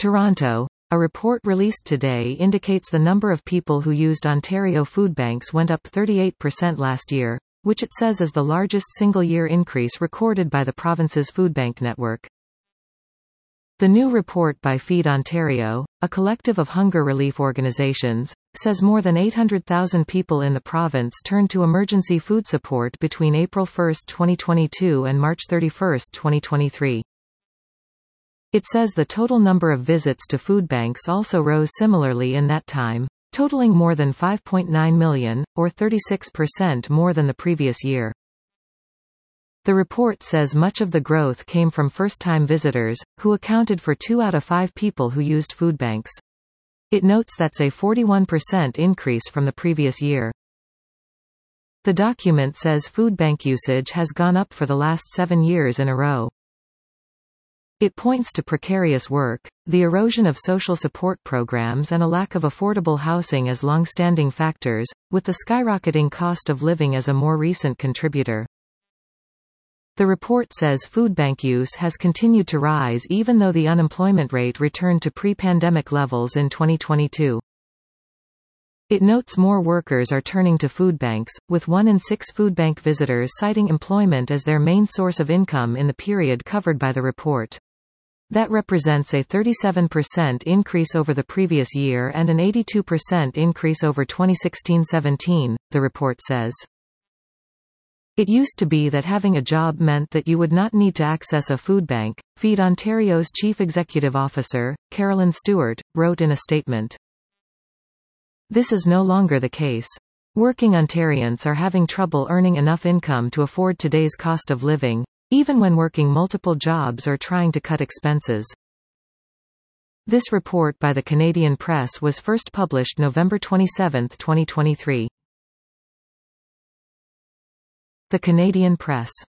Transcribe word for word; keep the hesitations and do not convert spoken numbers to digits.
Toronto. A report released today indicates the number of people who used Ontario food banks went up thirty-eight percent last year, which it says is the largest single-year increase recorded by the province's food bank network. The new report by Feed Ontario, a collective of hunger relief organizations, says more than eight hundred thousand people in the province turned to emergency food support between April first, twenty twenty-two and March thirty-first, twenty twenty-three. It says the total number of visits to food banks also rose similarly in that time, totaling more than five point nine million, or thirty-six percent more than the previous year. The report says much of the growth came from first-time visitors, who accounted for two out of five people who used food banks. It notes that's a forty-one percent increase from the previous year. The document says food bank usage has gone up for the last seven years in a row. It points to precarious work, the erosion of social support programs and a lack of affordable housing as long-standing factors, with the skyrocketing cost of living as a more recent contributor. The report says food bank use has continued to rise even though the unemployment rate returned to pre-pandemic levels in twenty twenty-two. It notes more workers are turning to food banks, with one in six food bank visitors citing employment as their main source of income in the period covered by the report. That represents a thirty-seven percent increase over the previous year and an eighty-two percent increase over twenty sixteen seventeen, the report says. It used to be that having a job meant that you would not need to access a food bank, Feed Ontario's Chief Executive Officer, Carolyn Stewart, wrote in a statement. This is no longer the case. Working Ontarians are having trouble earning enough income to afford today's cost of living, even when working multiple jobs or trying to cut expenses. This report by the Canadian Press was first published November twenty-seventh, twenty twenty-three. The Canadian Press.